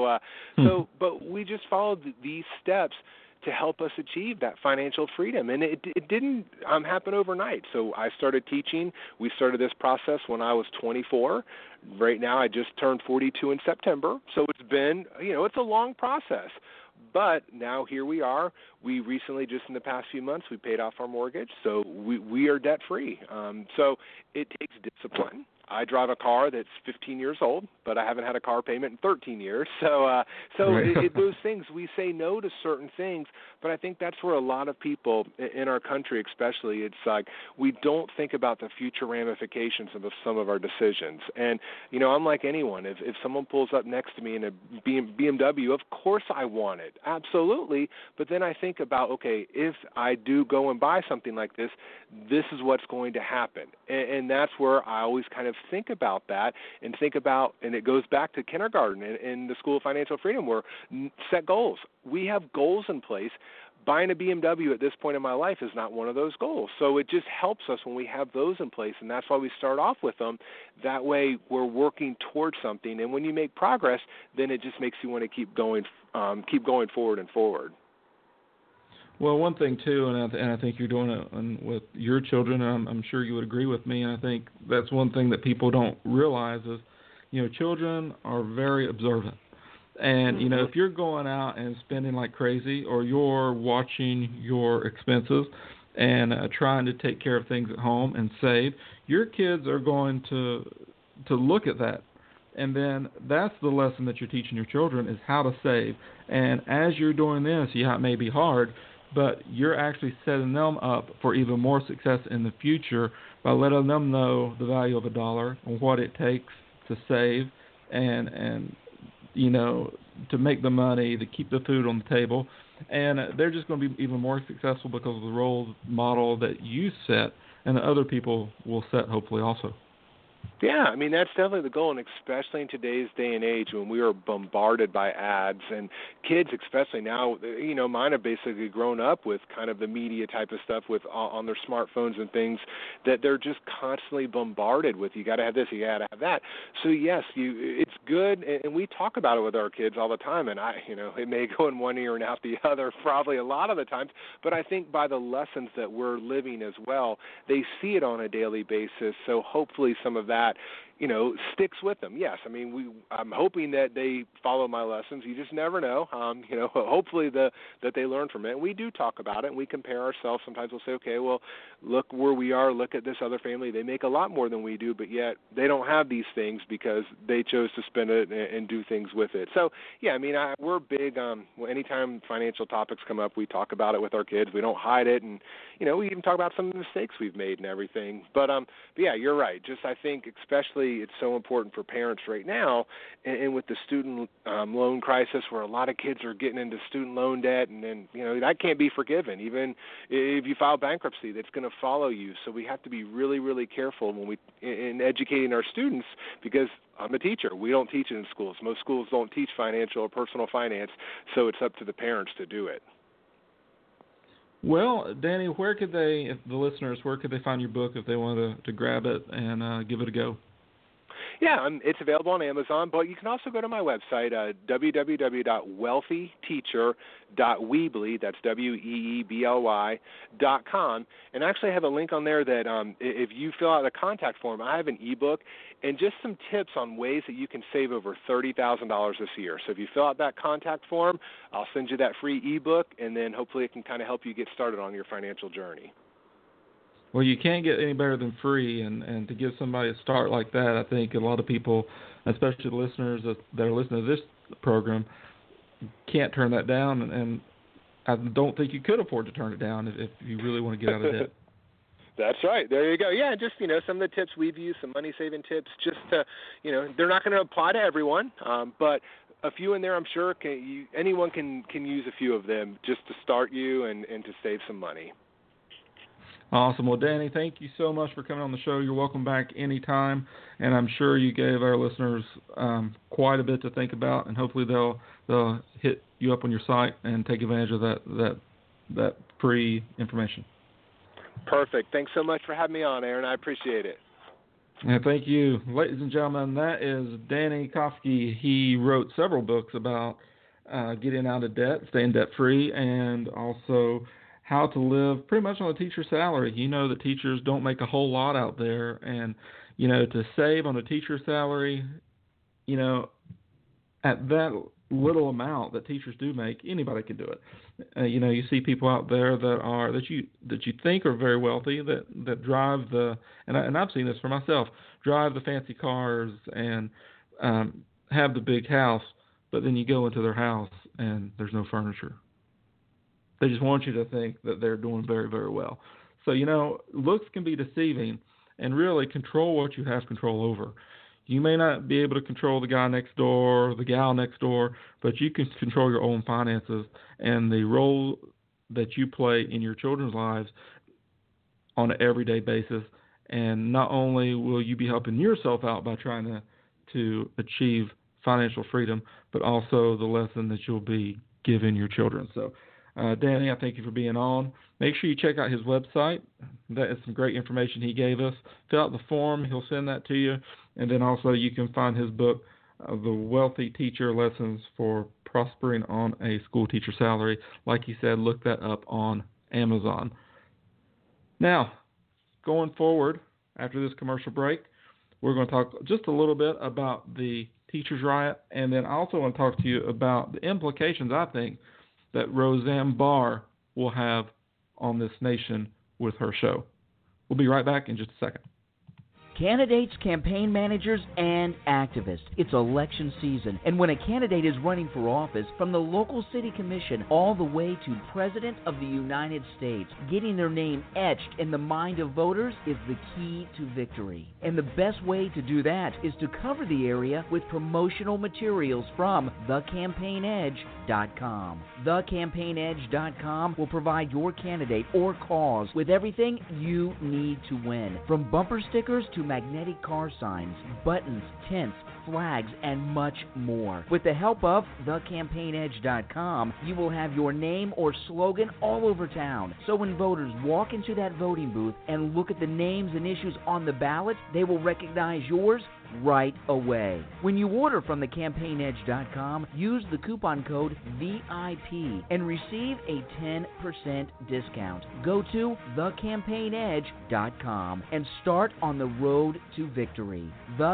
But we just followed these steps to help us achieve that financial freedom. And it didn't happen overnight. So I started teaching. We started this process when I was 24. Right now I just turned 42 in September. So it's been, it's a long process. But now here we are. We recently, just in the past few months, we paid off our mortgage. So we are debt-free. So it takes discipline. I drive a car that's 15 years old, but I haven't had a car payment in 13 years. So those things, we say no to certain things, but I think that's where a lot of people in our country especially, it's like we don't think about the future ramifications of some of our decisions. And, I'm like anyone. If someone pulls up next to me in a BMW, of course I want it. Absolutely. But then I think about, okay, if I do go and buy something like this, this is what's going to happen. And that's where I always kind of think about that and it goes back to kindergarten and the School of Financial Freedom where set goals. We have goals in place. Buying a BMW at this point in my life is not one of those goals. So it just helps us when we have those in place, and that's why we start off with them. That way we're working towards something, and when you make progress, then it just makes you want to keep going forward and forward. Well, one thing, too, and I think you're doing it with your children, and I'm sure you would agree with me, and I think that's one thing that people don't realize is, children are very observant. And, if you're going out and spending like crazy or you're watching your expenses and trying to take care of things at home and save, your kids are going to look at that. And then that's the lesson that you're teaching your children is how to save. And as you're doing this, it may be hard, but you're actually setting them up for even more success in the future by letting them know the value of a dollar and what it takes to save and to make the money, to keep the food on the table. And they're just going to be even more successful because of the role model that you set and that other people will set hopefully also. Yeah, that's definitely the goal, and especially in today's day and age when we are bombarded by ads, and kids especially now, mine have basically grown up with kind of the media type of stuff with on their smartphones and things that they're just constantly bombarded with. You got to have this, you got to have that. So yes, it's good, and we talk about it with our kids all the time, and it may go in one ear and out the other probably a lot of the times, but I think by the lessons that we're living as well, they see it on a daily basis, so hopefully some of that sticks with them. Yes, I'm hoping that they follow my lessons. You just never know. Hopefully that they learn from it. And we do talk about it, and we compare ourselves. Sometimes we'll say, okay, well, look where we are. Look at this other family. They make a lot more than we do, but yet they don't have these things because they chose to spend it and do things with it. So, yeah, we're big. Anytime financial topics come up, we talk about it with our kids. We don't hide it, and we even talk about some of the mistakes we've made and everything. But yeah, you're right. Just I think especially it's so important for parents right now, and with the student loan crisis where a lot of kids are getting into student loan debt, and then that can't be forgiven. Even if you file bankruptcy, that's going to follow you. So we have to be really, really careful when in educating our students, because I'm a teacher. We don't teach it in schools. Most schools don't teach financial or personal finance, so it's up to the parents to do it. Well, Danny, where could they find your book if they wanted to grab it and give it a go? Yeah, it's available on Amazon, but you can also go to my website, www.wealthyteacher.weebly, that's WEEBLY.com, and I actually have a link on there that if you fill out the contact form, I have an ebook and just some tips on ways that you can save over $30,000 this year. So if you fill out that contact form, I'll send you that free ebook, and then hopefully it can kind of help you get started on your financial journey. Well, you can't get any better than free, and to give somebody a start like that, I think a lot of people, especially the listeners that are listening to this program, can't turn that down, and I don't think you could afford to turn it down if you really want to get out of debt. That's right. There you go. Yeah, just, some of the tips we've used, some money-saving tips, just to, they're not going to apply to everyone, but a few in there I'm sure anyone can use a few of them just to start you and to save some money. Awesome. Well, Danny, thank you so much for coming on the show. You're welcome back anytime, and I'm sure you gave our listeners quite a bit to think about, and hopefully they'll hit you up on your site and take advantage of that free information. Perfect. Thanks so much for having me on, Aaron. I appreciate it. And thank you. Ladies and gentlemen, that is Danny Kofsky. He wrote several books about getting out of debt, staying debt-free, and also how to live pretty much on a teacher's salary. You know that teachers don't make a whole lot out there, and, to save on a teacher's salary, at that little amount that teachers do make, anybody can do it. You see people out there that you think are very wealthy that drive and I've seen this for myself, drive the fancy cars and have the big house, but then you go into their house and there's no furniture. They just want you to think that they're doing very, very well. So, looks can be deceiving, and really control what you have control over. You may not be able to control the guy next door, the gal next door, but you can control your own finances and the role that you play in your children's lives on an everyday basis. And not only will you be helping yourself out by trying to achieve financial freedom, but also the lesson that you'll be giving your children. So, Danny, I thank you for being on. Make sure you check out his website. That is some great information he gave us. Fill out the form. He'll send that to you. And then also you can find his book, The Wealthy Teacher Lessons for Prospering on a School Teacher Salary. Like he said, look that up on Amazon. Now, going forward, after this commercial break, we're going to talk just a little bit about the teachers' riot. And then I also want to talk to you about the implications, I think, that Roseanne Barr will have on this nation with her show. We'll be right back in just a second. Candidates, campaign managers, and activists. It's election season, and when a candidate is running for office, from the local city commission all the way to President of the United States, getting their name etched in the mind of voters is the key to victory. And the best way to do that is to cover the area with promotional materials from thecampaignedge.com. Thecampaignedge.com will provide your candidate or cause with everything you need to win, from bumper stickers to magnetic car signs, buttons, tents, flags, and much more. With the help of thecampaignedge.com, you will have your name or slogan all over town. So when voters walk into that voting booth and look at the names and issues on the ballot, they will recognize yours right away. When you order from thecampaignedge.com, use the coupon code VIP and receive a 10% discount. Go to thecampaignedge.com and start on the road to victory.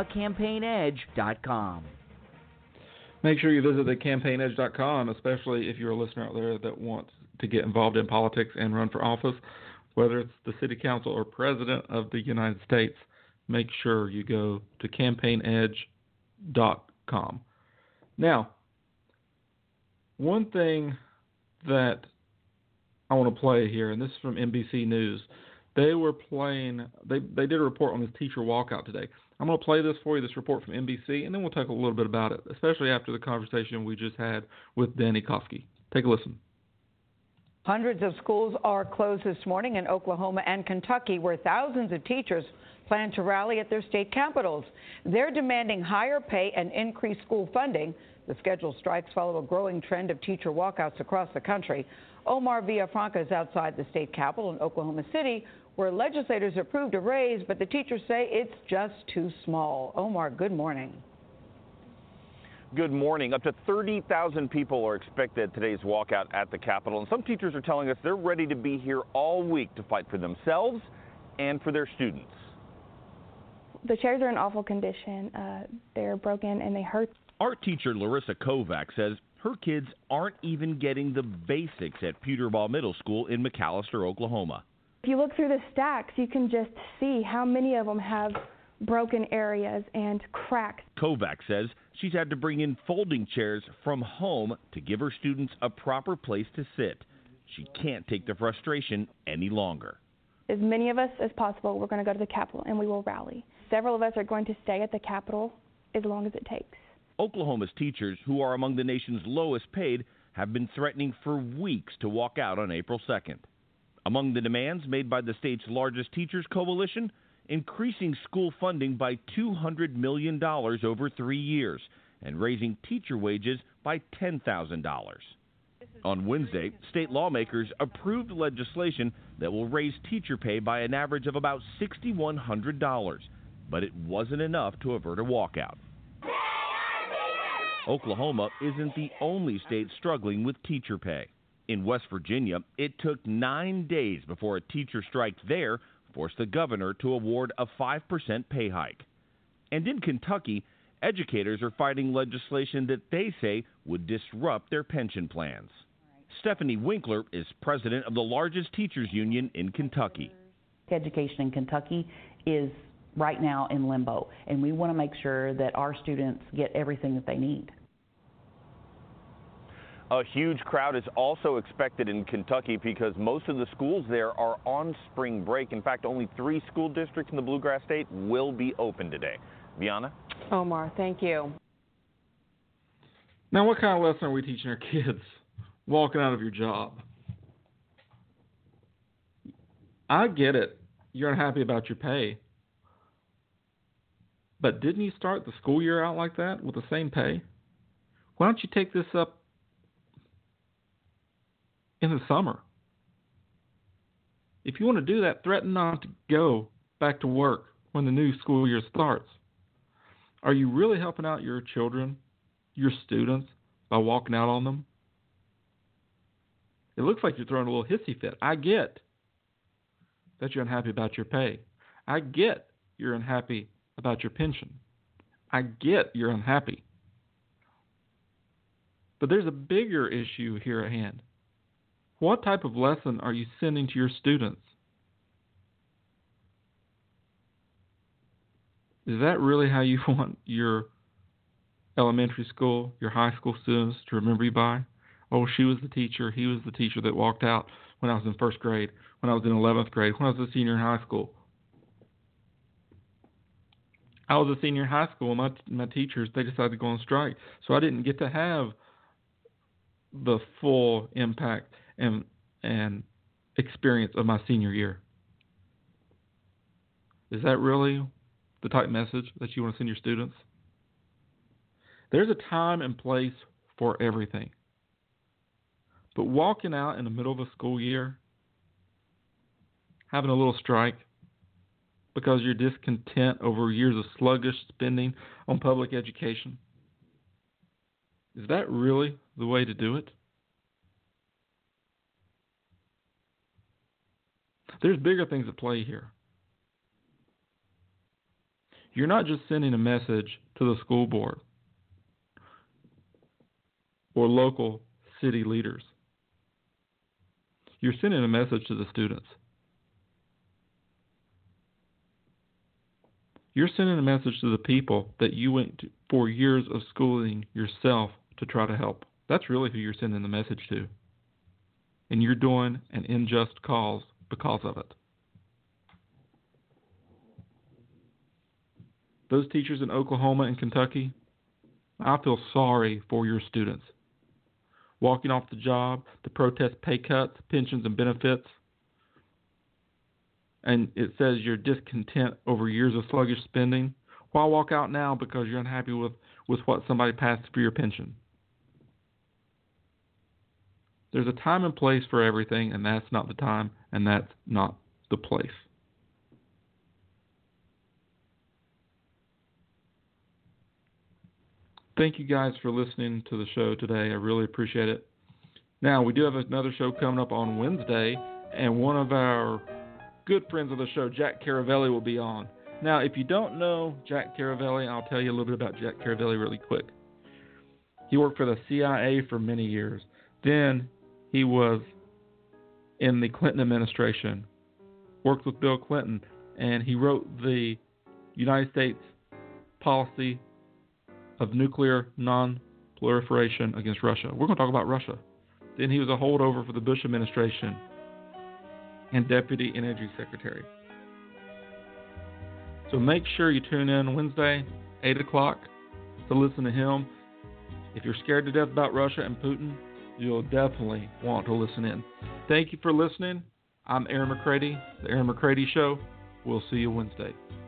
Thecampaignedge.com. Make sure you visit thecampaignedge.com, especially if you're a listener out there that wants to get involved in politics and run for office, whether it's the city council or president of the United States. Make sure you go to campaignedge.com. Now, one thing that I want to play here, and this is from NBC News. They did a report on this teacher walkout today. I'm going to play this for you, this report from NBC, and then we'll talk a little bit about it, especially after the conversation we just had with Danny Kofsky. Take a listen. Hundreds of schools are closed this morning in Oklahoma and Kentucky, where thousands of teachers plan to rally at their state capitals. They're demanding higher pay and increased school funding. The scheduled strikes follow a growing trend of teacher walkouts across the country. Omar Villafranca is outside the state capitol in Oklahoma City, where legislators approved a raise, but the teachers say it's just too small. Omar, good morning. Good morning. Up to 30,000 people are expected at today's walkout at the Capitol, and some teachers are telling us they're ready to be here all week to fight for themselves and for their students. The chairs are in awful condition. They're broken and they hurt. Art teacher Larissa Kovac says her kids aren't even getting the basics at Peterball Middle School in McAlester, Oklahoma. If you look through the stacks, you can just see how many of them have broken areas and cracks. Kovac says she's had to bring in folding chairs from home to give her students a proper place to sit. She can't take the frustration any longer. As many of us as possible, we're going to go to the Capitol and we will rally. Several of us are going to stay at the Capitol as long as it takes. Oklahoma's teachers, who are among the nation's lowest paid, have been threatening for weeks to walk out on April 2nd. Among the demands made by the state's largest teachers coalition, increasing school funding by $200 million over 3 years and raising teacher wages by $10,000. On Wednesday, state lawmakers approved legislation that will raise teacher pay by an average of about $6,100, but it wasn't enough to avert a walkout. Oklahoma isn't the only state struggling with teacher pay. In West Virginia, it took 9 days before a teacher strike there forced the governor to award a 5% pay hike. And in Kentucky, educators are fighting legislation that they say would disrupt their pension plans. Stephanie Winkler is president of the largest teachers union in Kentucky. Education in Kentucky is right now in limbo, and we want to make sure that our students get everything that they need. A huge crowd is also expected in Kentucky because most of the schools there are on spring break. In fact, only 3 school districts in the Bluegrass State will be open today. Vianna? Omar, thank you. Now, what kind of lesson are we teaching our kids walking out of your job? I get it. You're unhappy about your pay. But didn't you start the school year out like that with the same pay? Why don't you take this up in the summer? If you want to do that, threaten not to go back to work when the new school year starts. Are you really helping out your children, your students, by walking out on them? It looks like you're throwing a little hissy fit. I get that you're unhappy about your pay. I get you're unhappy about your pension. I get you're unhappy. But there's a bigger issue here at hand. What type of lesson are you sending to your students? Is that really how you want your elementary school, your high school students to remember you by? Oh, she was the teacher, he was the teacher that walked out when I was in first grade, when I was in 11th grade, when I was a senior in high school. I was a senior in high school, and my teachers, they decided to go on strike. So I didn't get to have the full impact and experience of my senior year. Is that really the type message that you want to send your students? There's a time and place for everything. But walking out in the middle of a school year, having a little strike because you're discontent over years of sluggish spending on public education, is that really the way to do it? There's bigger things at play here. You're not just sending a message to the school board or local city leaders. You're sending a message to the students. You're sending a message to the people that you went to 4 years of schooling yourself to try to help. That's really who you're sending the message to. And you're doing an unjust cause because of it. Those teachers in Oklahoma and Kentucky, I feel sorry for your students. Walking off the job to protest pay cuts, pensions, and benefits. And it says you're discontent over years of sluggish spending. Why walk out now because you're unhappy with what somebody passed for your pension? There's a time and place for everything, and that's not the time, and that's not the place. Thank you guys for listening to the show today. I really appreciate it. Now, we do have another show coming up on Wednesday, and one of our good friends of the show, Jack Caravelli, will be on. Now, if you don't know Jack Caravelli, I'll tell you a little bit about Jack Caravelli really quick. He worked for the CIA for many years. Then he was in the Clinton administration, worked with Bill Clinton, and he wrote the United States policy of nuclear non-proliferation against Russia. We're going to talk about Russia. Then he was a holdover for the Bush administration and Deputy Energy Secretary. So make sure you tune in Wednesday, 8 o'clock, to listen to him. If you're scared to death about Russia and Putin, you'll definitely want to listen in. Thank you for listening. I'm Aaron McCready, The Aaron McCready Show. We'll see you Wednesday.